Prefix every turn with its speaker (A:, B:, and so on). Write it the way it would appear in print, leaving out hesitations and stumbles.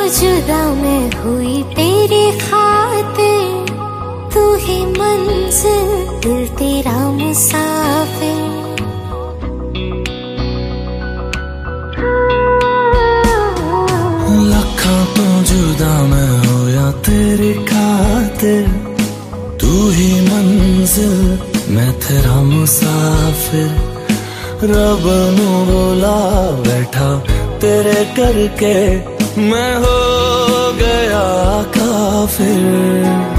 A: जुदा मैं हुई तेरे खातिर, तू ही मंजिल दिल तेरा मुसाफिर।
B: लखा तो जुदा मैं होया तेरे खातिर, तू ही मंजिल मैं तेरा मुसाफिर। रब नू बोला बैठा तेरे करके, मैं हो गया काफिर।